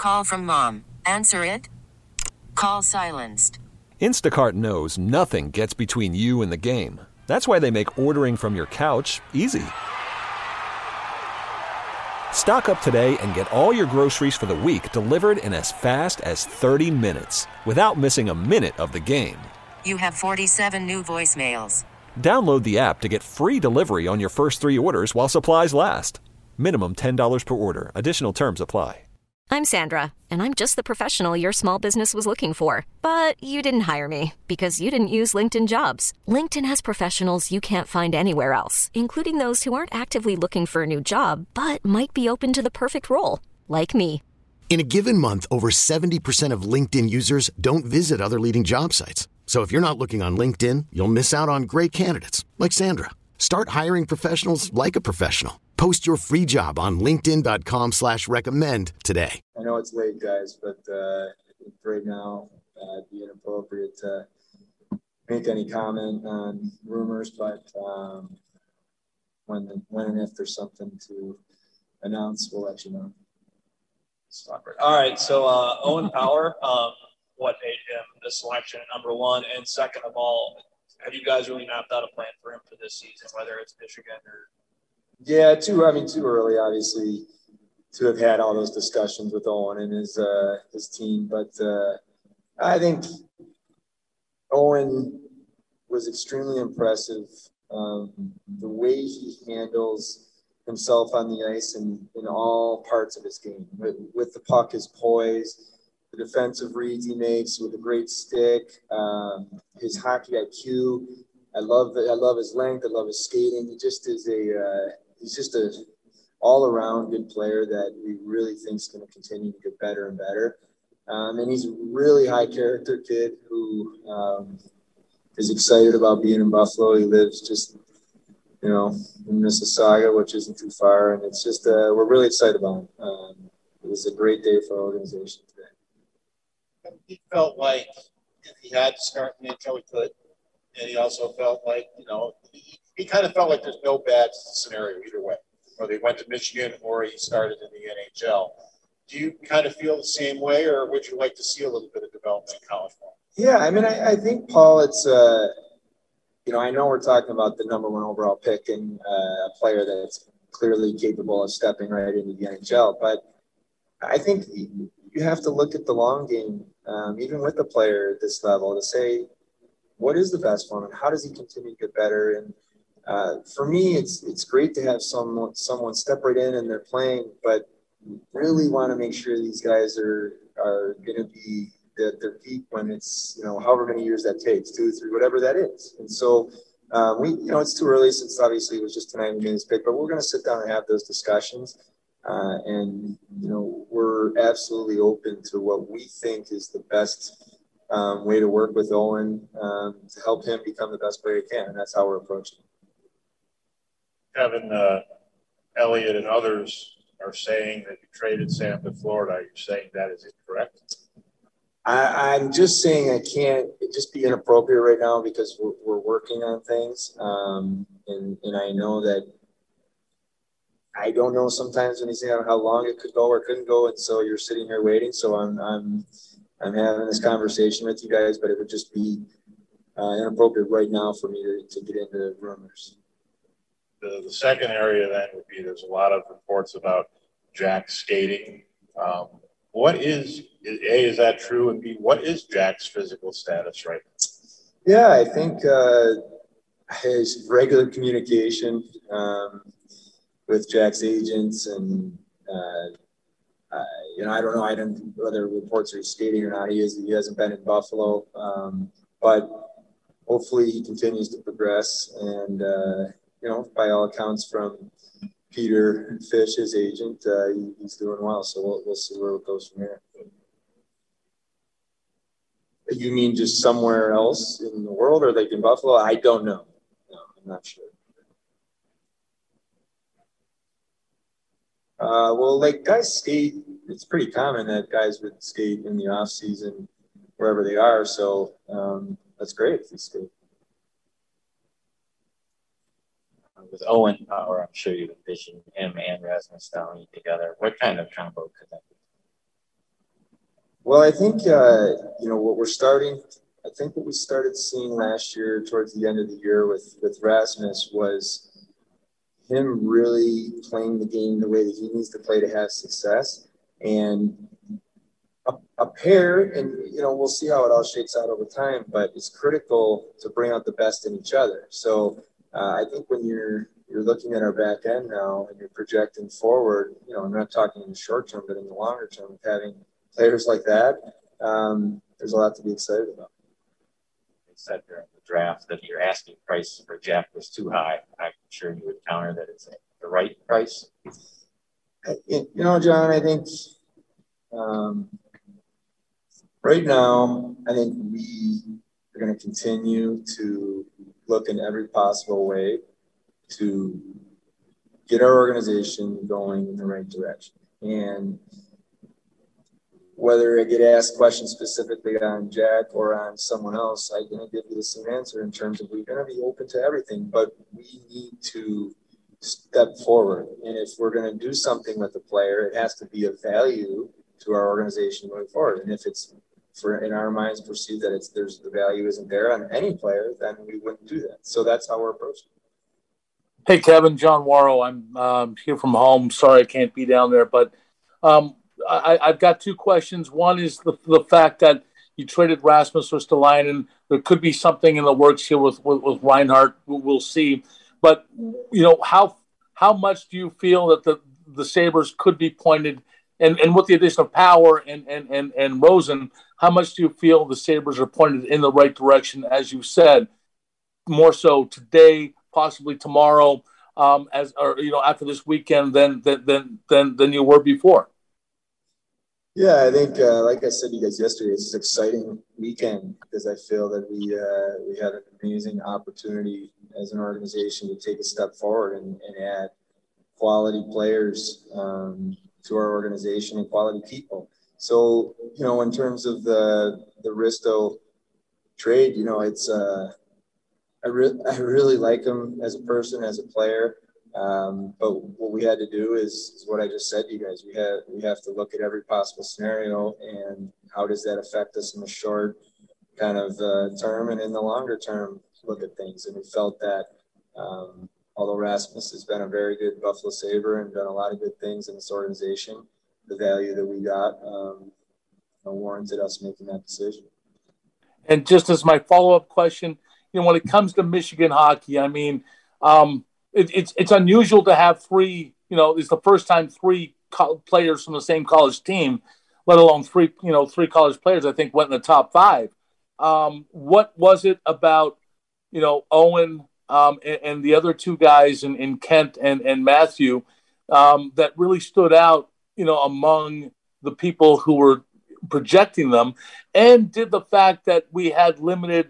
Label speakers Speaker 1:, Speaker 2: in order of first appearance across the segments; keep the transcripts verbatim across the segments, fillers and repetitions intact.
Speaker 1: Call from mom. Answer it. Call silenced.
Speaker 2: Instacart knows nothing gets between you and the game. That's why they make ordering from your couch easy. Stock up today and get all your groceries for the week delivered in as fast as thirty minutes without missing a minute of the game.
Speaker 1: You have forty-seven new voicemails.
Speaker 2: Download the app to get free delivery on your first three orders while supplies last. Minimum ten dollars per order. Additional terms apply.
Speaker 3: I'm Sandra, and I'm just the professional your small business was looking for. But you didn't hire me because you didn't use LinkedIn Jobs. LinkedIn has professionals you can't find anywhere else, including those who aren't actively looking for a new job, but might be open to the perfect role, like me.
Speaker 4: In a given month, over seventy percent of LinkedIn users don't visit other leading job sites. So if you're not looking on LinkedIn, you'll miss out on great candidates like Sandra. Start hiring professionals like a professional. Post your free job on linkedin.com slash recommend today.
Speaker 5: I know it's late, guys, but uh, I think right now uh, it'd be inappropriate to make any comment on rumors, but um, when, the, when and if there's something to announce, we'll let you know.
Speaker 6: All right, so uh, Owen Power, um, what made him the selection at number one? And second of all, have you guys really mapped out a plan for him for this season, whether it's Michigan or?
Speaker 5: Yeah, too. I mean, too early, obviously, to have had all those discussions with Owen and his uh, his team. But uh, I think Owen was extremely impressive. Um, the way he handles himself on the ice and in all parts of his game, with, with the puck, his poise, the defensive reads he makes with a great stick, um, his hockey I Q. I love I love his length. I love his skating. He just is a uh, he's just a all around good player that we really think is going to continue to get better and better. Um, and he's a really high character kid who um, is excited about being in Buffalo. He lives just you know in Mississauga, which isn't too far, and it's just uh, we're really excited about him. Um, it was a great day for our organization today.
Speaker 7: He felt like if he had to start in the N H L, he could. And he also felt like, you know, he, he kind of felt like there's no bad scenario either way, whether he went to Michigan or he started in the N H L. Do you kind of feel the same way, or would you like to see a little bit of development in college for him?
Speaker 5: Yeah, I mean, I, I think, Paul, it's, uh, you know, I know we're talking about the number one overall pick and uh, a player that's clearly capable of stepping right into the N H L, but I think you have to look at the long game, um, even with a player at this level, to say, what is the best for him and how does he continue to get better? And uh, for me, it's it's great to have someone someone step right in and they're playing, but really want to make sure these guys are are going to be at their peak when it's, you know, however many years that takes, two, three, whatever that is. And so um, we, you know, it's too early since obviously it was just tonight we made this pick, but we're going to sit down and have those discussions. Uh, and, you know, we're absolutely open to what we think is the best Um, way to work with Owen um, to help him become the best player he can, and that's how we're approaching it.
Speaker 8: Kevin, uh, Elliott and others are saying that you traded Sam to Florida. You're saying that is incorrect?
Speaker 5: I, I'm just saying I can't just be inappropriate right now because we're, we're working on things, um, and, and I know that I don't know sometimes when you say how long it could go or couldn't go, and so you're sitting here waiting. So I'm I'm I'm having this conversation with you guys, but it would just be uh, inappropriate right now for me to, to get into rumors.
Speaker 8: The, the second area then would be there's a lot of reports about Jack skating. Um, what is, A, is that true? And B, what is Jack's physical status right now?
Speaker 5: Yeah, I think uh, his regular communication um, with Jack's agents and uh, Uh, you know, I don't know. I don't whether reports are skating or not. He is. He hasn't been in Buffalo, um, but hopefully he continues to progress. And uh, you know, by all accounts from Peter Fish, his agent, uh, he, he's doing well. So we'll we'll see where it goes from here. You mean just somewhere else in the world, or like in Buffalo? I don't know. No, I'm not sure. Uh, well, like guys skate, it's pretty common that guys would skate in the off season wherever they are. So um, that's great if they skate.
Speaker 9: With Owen Power, I'm sure you envision him and Rasmus Dahlin together. What kind of combo could that be?
Speaker 5: Well, I think, uh, you know, what we're starting, I think what we started seeing last year towards the end of the year with, with Rasmus was him really playing the game the way that he needs to play to have success. And a, a pair, and, you know, we'll see how it all shakes out over time, but it's critical to bring out the best in each other. So uh, I think when you're you're looking at our back end now and you're projecting forward, you know, I'm not talking in the short term, but in the longer term, having players like that, um, there's a lot to be excited about.
Speaker 9: They said during the draft that your asking price for Jack was too high. I'm sure you would counter that it's the right price.
Speaker 5: You know, John, I think um, right now, I think we are going to continue to look in every possible way to get our organization going in the right direction. And whether I get asked questions specifically on Jack or on someone else, I'm going to give you the same answer in terms of we're going to be open to everything, but we need to step forward. And if we're going to do something with the player, it has to be of value to our organization going forward. And if it's, for in our minds, perceived that it's there's the value isn't there on any player, then we wouldn't do that. So that's how we're approaching it.
Speaker 10: Hey, Kevin, John Warrow. I'm um, here from home. Sorry I can't be down there, but um, I, I've got two questions. One is the, the fact that you traded Rasmus Ristolainen. There could be something in the works here with, with, with Reinhart. We'll see. But, you know, how how much do you feel that the, the Sabres could be pointed, and, and with the addition of Power and, and, and, and Rosen, how much do you feel the Sabres are pointed in the right direction, as you said, more so today, possibly tomorrow, um, as or you know after this weekend than than than than, than you were before?
Speaker 5: Yeah, I think, uh, like I said to you guys yesterday, it's an exciting weekend because I feel that we uh, we had an amazing opportunity as an organization to take a step forward and, and add quality players um, to our organization and quality people. So, you know, in terms of the the Risto trade, you know, it's uh, I, re- I really like him as a person, as a player. Um, but what we had to do is, is what I just said to you guys. We have we have to look at every possible scenario and how does that affect us in the short kind of uh, term and in the longer term look at things. And we felt that um, although Rasmus has been a very good Buffalo Sabre and done a lot of good things in this organization, the value that we got um, warranted us making that decision.
Speaker 10: And just as my follow-up question, you know, when it comes to Michigan hockey, I mean, um, it, it's it's unusual to have three, you know, it's the first time three co- players from the same college team, let alone three, you know, three college players, I think, went in the top five. Um, what was it about, you know, Owen um, and, and the other two guys in, in Kent and, and Matthew um, that really stood out, you know, among the people who were projecting them? And did the fact that we had limited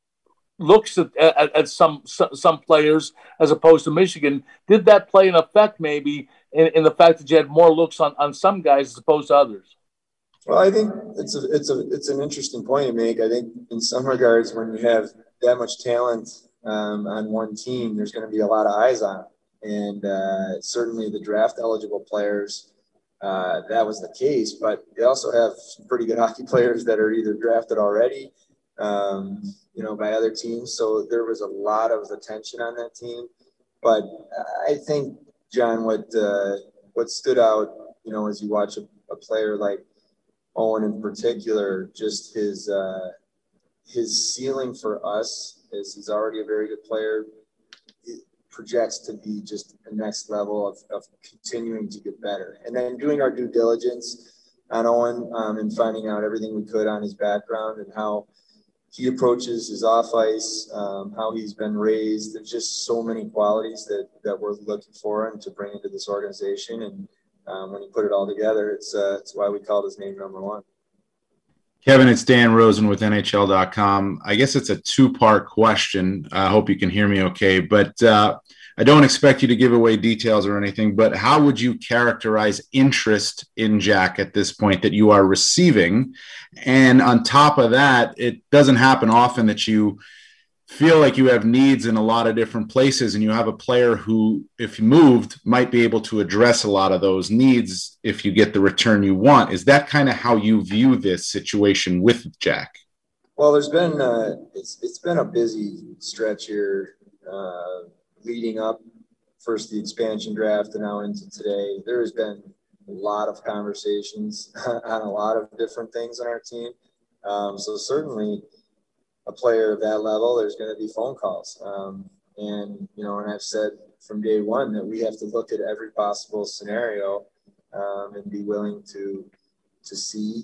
Speaker 10: looks at, at, at some some players as opposed to Michigan, did that play an effect maybe in, in the fact that you had more looks on, on some guys as opposed to others?
Speaker 5: Well, I think it's a it's a it's an interesting point to make. I think in some regards, when you have that much talent um, on one team, there's going to be a lot of eyes on it, and uh, certainly the draft eligible players, uh, that was the case. But they also have some pretty good hockey players that are either drafted already, um, you know, by other teams. So there was a lot of attention on that team. But I think, John, what uh, what stood out, you know, as you watch a, a player like Owen in particular, just his uh, his ceiling for us is he's already a very good player. It projects to be just the next level of, of continuing to get better. And then doing our due diligence on Owen um, and finding out everything we could on his background and how he approaches his off ice, um, how he's been raised. There's just so many qualities that, that we're looking for and to bring into this organization. And Um, when you put it all together, it's uh, it's why we called his name number one.
Speaker 11: Kevin, it's Dan Rosen with N H L dot com. I guess it's a two-part question. I hope you can hear me okay. But uh, I don't expect you to give away details or anything, but how would you characterize interest in Jack at this point that you are receiving? And on top of that, it doesn't happen often that you feel like you have needs in a lot of different places, and you have a player who, if moved, might be able to address a lot of those needs if you get the return you want. Is that kind of how you view this situation with Jack?
Speaker 5: Well, there's been uh, it's it's been a busy stretch here, uh, leading up first the expansion draft and now into today. There has been a lot of conversations on a lot of different things on our team. Um, so certainly, a player of that level, there's going to be phone calls. Um, and, you know, and I've said from day one that we have to look at every possible scenario um, and be willing to to see,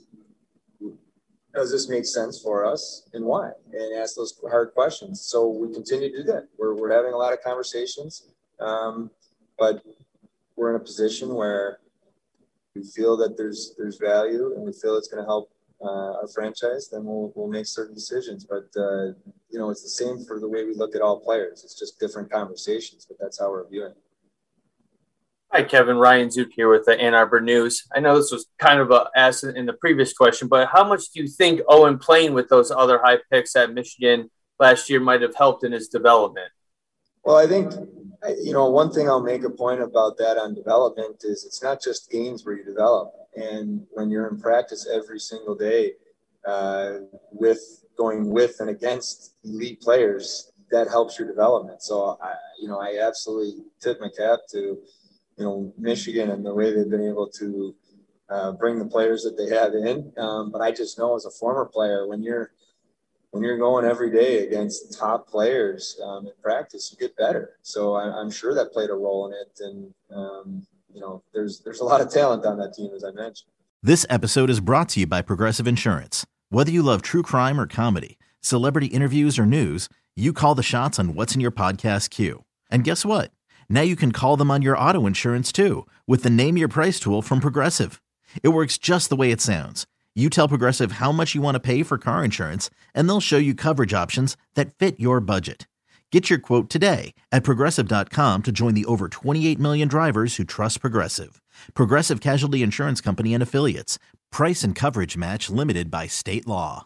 Speaker 5: does this make sense for us and why? And ask those hard questions. So we continue to do that. We're, we're having a lot of conversations, um, but we're in a position where we feel that there's there's value and we feel it's going to help Uh, our franchise, then we'll we'll make certain decisions. But uh, you know, it's the same for the way we look at all players. It's just different conversations, but that's how we're viewing it.
Speaker 12: Hi, Kevin. Ryan Zook here with the Ann Arbor News. I know this was kind of a asked in the previous question, but how much do you think Owen playing with those other high picks at Michigan last year might have helped in his development?
Speaker 5: Well, I think, you know, one thing I'll make a point about that on development is it's not just games where you develop. And when you're in practice every single day uh, with going with and against elite players, that helps your development. So, I, you know, I absolutely tip my cap to, you know, Michigan and the way they've been able to uh, bring the players that they have in. Um, but I just know as a former player, when you're when you're going every day against top players um, in practice, you get better. So I, I'm sure that played a role in it. And, um, you know, there's there's a lot of talent on that team, as I mentioned.
Speaker 13: This episode is brought to you by Progressive Insurance. Whether you love true crime or comedy, celebrity interviews or news, you call the shots on what's in your podcast queue. And guess what? Now you can call them on your auto insurance too with the Name Your Price tool from Progressive. It works just the way it sounds. You tell Progressive how much you want to pay for car insurance, and they'll show you coverage options that fit your budget. Get your quote today at Progressive dot com to join the over twenty-eight million drivers who trust Progressive. Progressive Casualty Insurance Company and Affiliates. Price and coverage match limited by state law.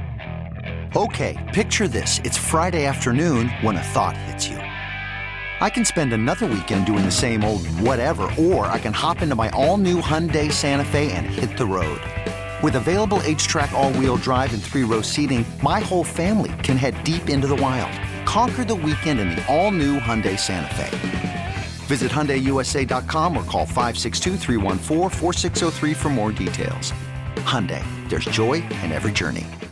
Speaker 14: Okay, picture this. It's Friday afternoon when a thought hits you. I can spend another weekend doing the same old whatever, or I can hop into my all-new Hyundai Santa Fe and hit the road. With available H-Track all-wheel drive and three-row seating, my whole family can head deep into the wild. Conquer the weekend in the all-new Hyundai Santa Fe. Visit Hyundai U S A dot com or call five six two, three one four, four six zero three for more details. Hyundai, there's joy in every journey.